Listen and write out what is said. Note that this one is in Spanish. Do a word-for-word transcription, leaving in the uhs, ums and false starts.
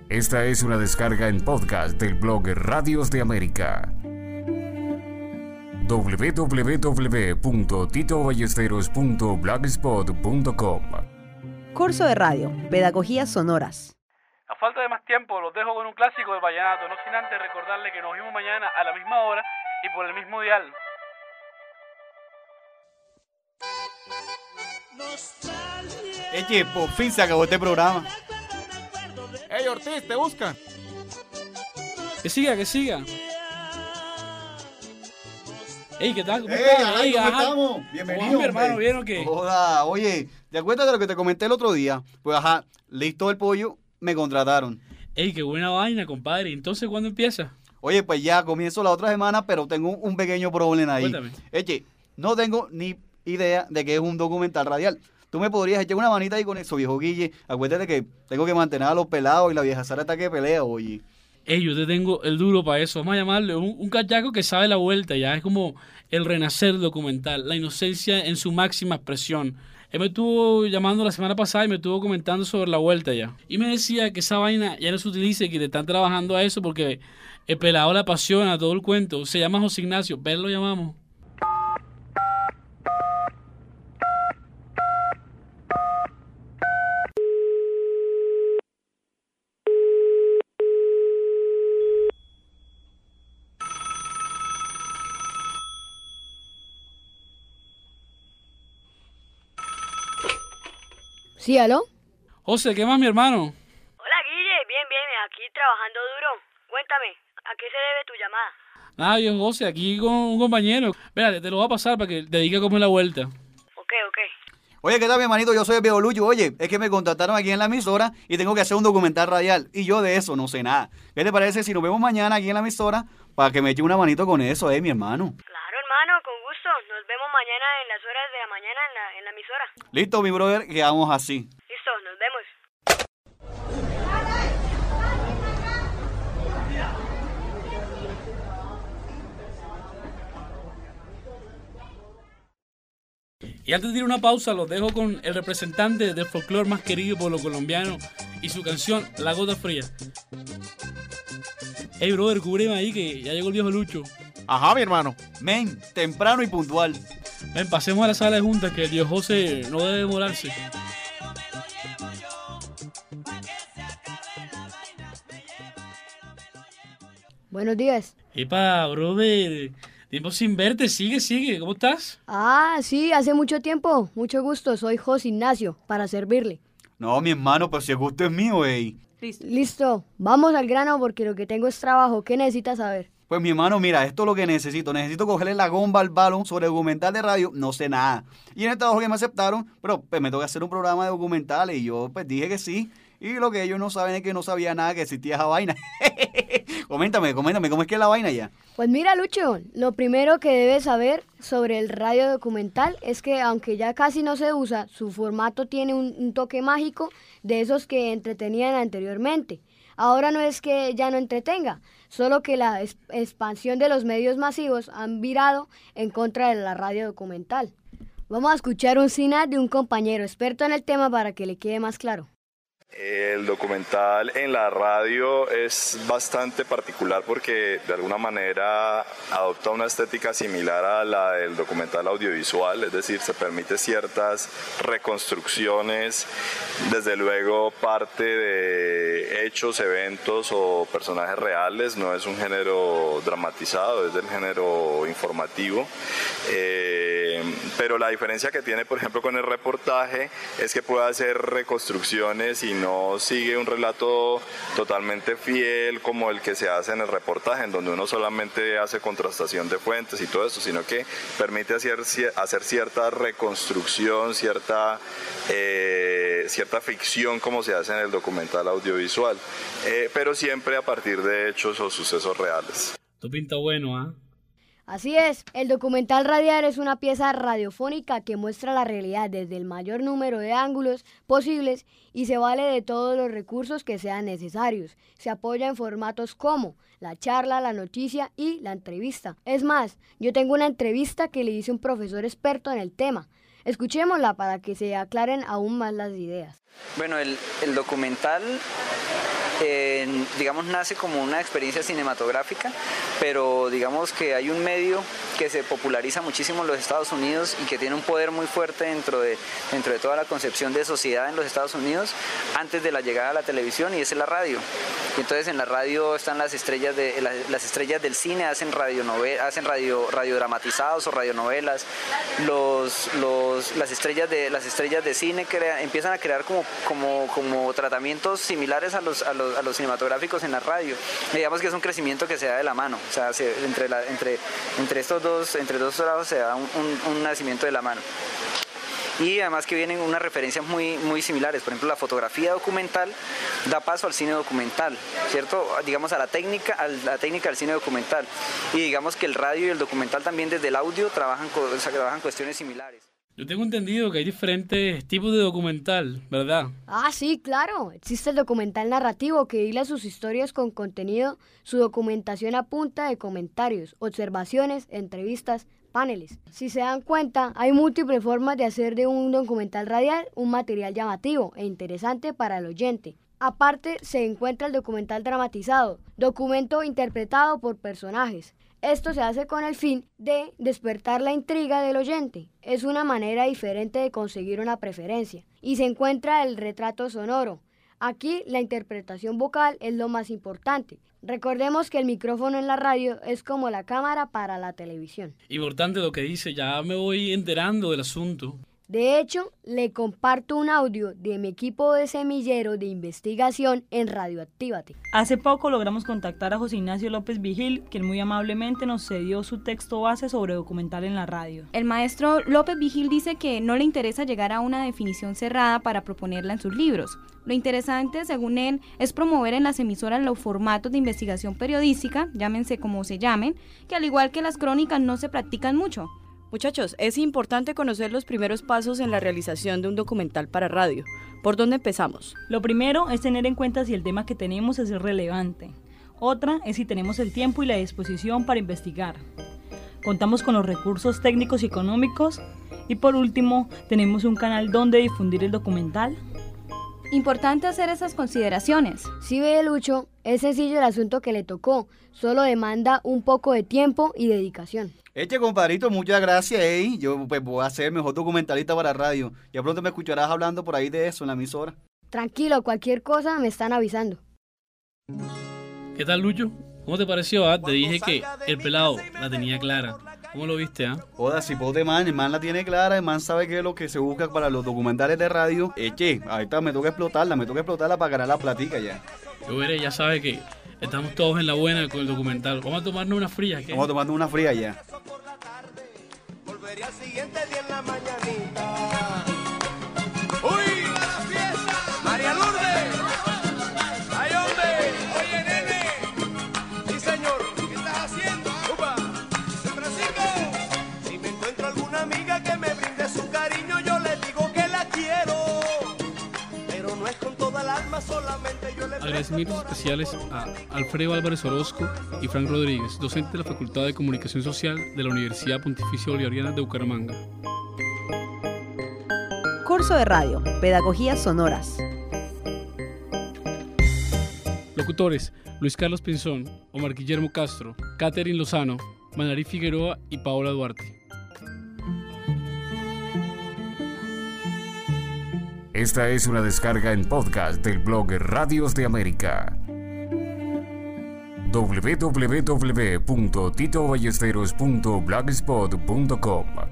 Esta es una descarga en podcast del blog Radios de América. doble u doble u doble u punto tito ballesteros punto blogspot punto com. Curso de radio, pedagogías sonoras. A falta de más tiempo, los dejo con un clásico del vallenato, no sin antes recordarle que nos vemos mañana a la misma hora y por el mismo dial. Eche, por fin se acabó este programa. ¡Ey, Ortiz, te buscan! Que siga, que siga. Ey, ¿qué tal? ¿Cómo Ey, estás? ajá, Ey, ¿cómo ajá. estamos? Bienvenido, mi hermano, hombre. ¿vieron qué? Joda, oye, ¿te acuerdas de lo que te comenté el otro día? Pues ajá, listo el pollo, me contrataron. Ey, qué buena vaina, compadre. Entonces, ¿cuándo empieza? Oye, pues ya comienzo la otra semana, pero tengo un pequeño problema ahí. Cuéntame. Eche, no tengo ni idea de que es un documental radial. Tú me podrías echar una manita ahí con eso, viejo Guille. Acuérdate que tengo que mantener a los pelados y la vieja Sara está que pelea, oye. Ey, yo te tengo el duro para eso. Vamos a llamarle un, un cachaco que sabe la vuelta ya. Es como el renacer documental, la inocencia en su máxima expresión. Él me estuvo llamando la semana pasada y me estuvo comentando sobre la vuelta ya. Y me decía que esa vaina ya no se utiliza y que le están trabajando a eso porque el pelado le apasiona todo el cuento. Se llama José Ignacio. Ven, lo llamamos. Sí, ¿aló? José, ¿qué más, mi hermano? Hola, Guille. Bien, bien. Aquí trabajando duro. Cuéntame, ¿a qué se debe tu llamada? Nada, viejo José, aquí con un compañero. Espérate, te lo voy a pasar para que te diga cómo es la vuelta. Ok, ok. Oye, ¿qué tal, mi hermanito? Yo soy el viejo Lucho. Oye, es que me contrataron aquí en la emisora y tengo que hacer un documental radial. Y yo de eso no sé nada. ¿Qué te parece si nos vemos mañana aquí en la emisora para que me eche una manito con eso, eh, mi hermano? Claro, hermano, con gusto. Nos vemos mañana en las horas de la mañana en la, en la emisora. Listo, mi brother, quedamos así. Listo, nos vemos. Y antes de ir a una pausa, los dejo con el representante del folclore más querido por los colombianos y su canción La Gota Fría. Hey, brother, cúbreme ahí que ya llegó el viejo Lucho. Ajá, mi hermano. Men, temprano y puntual. Ven, pasemos a la sala de juntas que el viejo José no debe demorarse. Buenos días. Epa, brother, tiempo sin verte, sigue, sigue, ¿cómo estás? Ah, sí, hace mucho tiempo. Mucho gusto. Soy José Ignacio, para servirle. No, mi hermano, pero si el gusto es mío, ey. Listo. Vamos al grano porque lo que tengo es trabajo. ¿Qué necesitas saber? Pues mi hermano, mira, esto es lo que necesito. Necesito cogerle la gomba al balón sobre documental de radio. No sé nada. Y en el trabajo que me aceptaron, pero pues me toca hacer un programa de documentales. Y yo pues dije que sí. Y lo que ellos no saben es que no sabía nada que existía esa vaina. coméntame, coméntame, ¿cómo es que es la vaina ya? Pues mira, Lucho, lo primero que debes saber sobre el radio documental es que aunque ya casi no se usa, su formato tiene un, un toque mágico de esos que entretenían anteriormente. Ahora no es que ya no entretenga, solo que la es- expansión de los medios masivos han virado en contra de la radio documental. Vamos a escuchar un cinat de un compañero experto en el tema para que le quede más claro. El documental en la radio es bastante particular porque de alguna manera adopta una estética similar a la del documental audiovisual, es decir, se permite ciertas reconstrucciones, desde luego parte de hechos, eventos o personajes reales, no es un género dramatizado, es del género informativo, eh, pero la diferencia que tiene, por ejemplo, con el reportaje es que puede hacer reconstrucciones y no sigue un relato totalmente fiel como el que se hace en el reportaje, en donde uno solamente hace contrastación de fuentes y todo eso, sino que permite hacer, hacer cierta reconstrucción, cierta, eh, cierta ficción como se hace en el documental audiovisual, eh, pero siempre a partir de hechos o sucesos reales. Tu pinta bueno, ¿ah? ¿eh? Así es, el documental radial es una pieza radiofónica que muestra la realidad desde el mayor número de ángulos posibles y se vale de todos los recursos que sean necesarios. Se apoya en formatos como la charla, la noticia y la entrevista. Es más, yo tengo una entrevista que le hice a un profesor experto en el tema. Escuchémosla para que se aclaren aún más las ideas. Bueno, el, el documental, eh, digamos, nace como una experiencia cinematográfica, pero digamos que hay un medio que se populariza muchísimo en los Estados Unidos y que tiene un poder muy fuerte dentro de, dentro de toda la concepción de sociedad en los Estados Unidos antes de la llegada a la televisión, y esa es la radio. Y entonces en la radio están las estrellas, de, las, las estrellas del cine, hacen, radionovel, hacen radio, radiodramatizados o radionovelas. Los, los, las, estrellas de, las estrellas de cine crea, empiezan a crear como, como, como tratamientos similares a los, a, los, a los cinematográficos en la radio. Y digamos que es un crecimiento que se da de la mano, o sea, se, entre, la, entre, entre estos dos, entre dos lados se da un, un, un nacimiento de la mano. Y además que vienen unas referencias muy, muy similares. Por ejemplo, la fotografía documental da paso al cine documental, ¿cierto? Digamos a la técnica, a la técnica del cine documental. Y digamos que el radio y el documental también desde el audio trabajan, o sea, trabajan cuestiones similares. Yo tengo entendido que hay diferentes tipos de documental, ¿verdad? Ah, sí, claro. Existe el documental narrativo que hila sus historias con contenido, su documentación a punta de comentarios, observaciones, entrevistas, paneles. Si se dan cuenta, hay múltiples formas de hacer de un documental radial un material llamativo e interesante para el oyente. Aparte, se encuentra el documental dramatizado, documento interpretado por personajes. Esto se hace con el fin de despertar la intriga del oyente. Es una manera diferente de conseguir una preferencia. Y se encuentra el retrato sonoro. Aquí la interpretación vocal es lo más importante. Recordemos que el micrófono en la radio es como la cámara para la televisión. Importante lo que dice, ya me voy enterando del asunto. De hecho, le comparto un audio de mi equipo de semillero de investigación en Radioactívate. Hace poco logramos contactar a José Ignacio López Vigil, quien muy amablemente nos cedió su texto base sobre documental en la radio. El maestro López Vigil dice que no le interesa llegar a una definición cerrada para proponerla en sus libros. Lo interesante, según él, es promover en las emisoras los formatos de investigación periodística, llámense como se llamen, que al igual que las crónicas no se practican mucho. Muchachos, es importante conocer los primeros pasos en la realización de un documental para radio. ¿Por dónde empezamos? Lo primero es tener en cuenta si el tema que tenemos es relevante. Otra es si tenemos el tiempo y la disposición para investigar. Contamos con los recursos técnicos y económicos. Y por último, ¿tenemos un canal donde difundir el documental? Importante hacer esas consideraciones. Si ve, Lucho, es sencillo el asunto que le tocó. Solo demanda un poco de tiempo y dedicación. Eche, compadrito, muchas gracias, eh. Yo pues voy a ser el mejor documentalista para radio. Ya pronto me escucharás hablando por ahí de eso en la emisora. Tranquilo, cualquier cosa me están avisando. ¿Qué tal, Lucho? ¿Cómo te pareció? Ah? Te dije que el pelado la tenía clara. ¿Cómo lo viste, ah? Joda, si pote man, el man la tiene clara, el man sabe qué es lo que se busca para los documentales de radio. Eche, ahorita me toca explotarla, me toca explotarla para ganar la platica ya. Yo veré, ya sabes que estamos todos en la buena con el documental. Vamos a tomarnos una fría, ¿qué? Vamos a tomarnos una fría ya. Volvería al siguiente día en la mañanita. ¡Uy! ¡A la fiesta! ¡María Lourdes! ¡Ay, hombre! Oye, nene. Sí, señor. ¿Qué estás haciendo? ¡Upa! ¡San Francisco! Si me encuentro alguna amiga que me brinde su cariño, yo le digo que la quiero. Pero no es con toda el alma, solamente yo le... Agradecimientos especiales a Alfredo Álvarez Orozco y Frank Rodríguez, docente de la Facultad de Comunicación Social de la Universidad Pontificia Bolivariana de Bucaramanga. Curso de radio, Pedagogías Sonoras. Locutores: Luis Carlos Pinzón, Omar Guillermo Castro, Catherine Lozano, Manarí Figueroa y Paola Duarte. Esta es una descarga en podcast del blog Radios de América. doble u doble u doble u punto tito ballesteros punto blogspot punto com